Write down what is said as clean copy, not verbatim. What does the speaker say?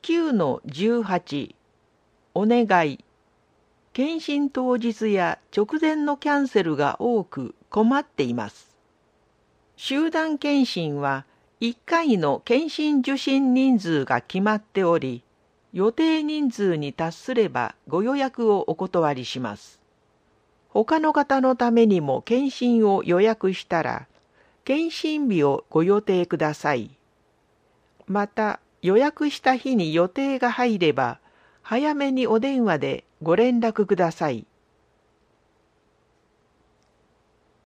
9-18 お願い。検診当日や直前のキャンセルが多く困っています。集団検診は1回の検診受診人数が決まっており、予定人数に達すればご予約をお断りします。他の方のためにも検診を予約したら、検診日をご予定ください。また、予約した日に予定が入れば、早めにお電話でご連絡ください。